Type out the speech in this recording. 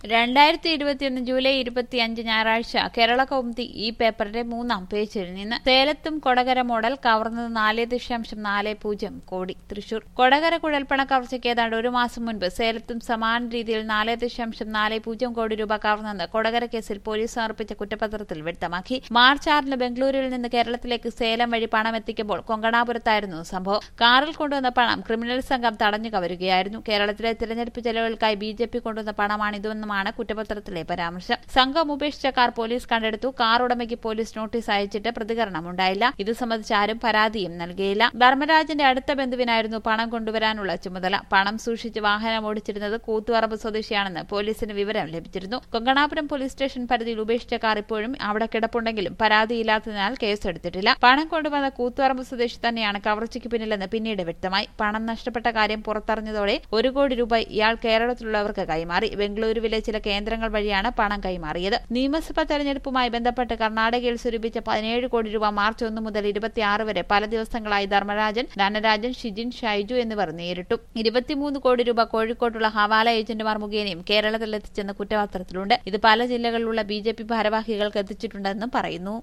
2021 July 25 ഞായറാഴ്ച കേരള കൗമുദി ഈ പേപ്പറിന്റെ 3-ാം പേജിൽ നിന്ന് സേലത്തും കൊടകര മോഡൽ കവർന്നത് 4.40 കോടി. തൃശൂർ കൊടകര കുഴൽപ്പണ കവർച്ചയ്ക്ക് ഏതാണ്ട് ഒരു മാസം മുൻപ് സേലത്തും സമാന രീതിയിൽ 4.40 കോടി രൂപ കവർന്നെന്ന് കൊടകര കേസിൽ പോലീസ് സമർപ്പിച്ച കുറ്റപത്രത്തിൽ വ്യക്തമാക്കി. മാർച്ച് 6-ന് ബംഗളൂരുവിൽ നിന്ന് കേരളത്തിലേക്ക് സേലം വഴി പണം എത്തിക്കുമ്പോൾ കൊങ്കണാപുരത്തായിരുന്നു സംഭവം. കാറിൽ കൊണ്ടുവന്ന പണം ക്രിമിനൽ സംഘം തടഞ്ഞു കവരുകയായിരുന്നു. കേരളത്തിലെ തിരഞ്ഞെടുപ്പ് ചെലവുകൾക്കായി BJP കൊണ്ടുവന്ന പണമാണിതെന്നും കുറ്റപത്രത്തിലെ പരാമർശം. സംഘം ഉപേക്ഷിച്ച കാർ പോലീസ് കണ്ടെടുത്തു. കാർ ഉടമയ്ക്ക് പോലീസ് നോട്ടീസ് അയച്ചിട്ട് പ്രതികരണമുണ്ടായില്ല. ഇത് സംബന്ധിച്ച് ആരും പരാതിയും നൽകിയില്ല. ധർമ്മരാജന്റെ അടുത്ത ബന്ധുവിനായിരുന്നു പണം കൊണ്ടുവരാനുള്ള ചുമതല. പണം സൂക്ഷിച്ച് വാഹനം ഓടിച്ചിരുന്നത് കൂത്തുപറമ്പ് സ്വദേശിയാണെന്ന് പോലീസിന് വിവരം ലഭിച്ചിരുന്നു. കൊങ്കണാപുരം പോലീസ് സ്റ്റേഷൻ പരിധിയിൽ ഉപേക്ഷിച്ച കാർ ഇപ്പോഴും അവിടെ കിടപ്പുണ്ടെങ്കിലും പരാതിയില്ലാത്തതിനാൽ കേസെടുത്തിട്ടില്ല. പണം കൊണ്ടുവന്ന കൂത്തുപറമ്പ് സ്വദേശി തന്നെയാണ് കവർച്ചയ്ക്ക് പിന്നിലെന്ന് പിന്നീട് വ്യക്തമായി. പണം നഷ്ടപ്പെട്ട കാര്യം പുറത്തറിഞ്ഞതോടെ 1 കോടി രൂപ ഇയാൾ കേരളത്തിലുള്ളവർക്ക് കൈമാറി. ബംഗളൂരുവിലെ ചില കേന്ദ്രങ്ങൾ വഴിയാണ് പണം കൈമാറിയത്. നിയമസഭാ തെരഞ്ഞെടുപ്പുമായി ബന്ധപ്പെട്ട് കർണാടകയിൽ സ്വരൂപിച്ച 17 കോടി രൂപ മാർച്ച് 1 മുതൽ 26 വരെ പല ദിവസങ്ങളായി ധർമ്മരാജൻ, ധനരാജൻ, ഷിജിൻ, ഷൈജു എന്നിവർ നേരിട്ടു. 23 കോടി രൂപ കോഴിക്കോട്ടുള്ള ഹവാല ഏജന്റുമാർ മുഖേനയും കേരളത്തിലെത്തിച്ചെന്ന് കുറ്റപത്രത്തിലുണ്ട്. ഇത് പല ജില്ലകളിലുള്ള BJP ഭാരവാഹികൾക്ക് എത്തിച്ചിട്ടുണ്ടെന്നും പറയുന്നു.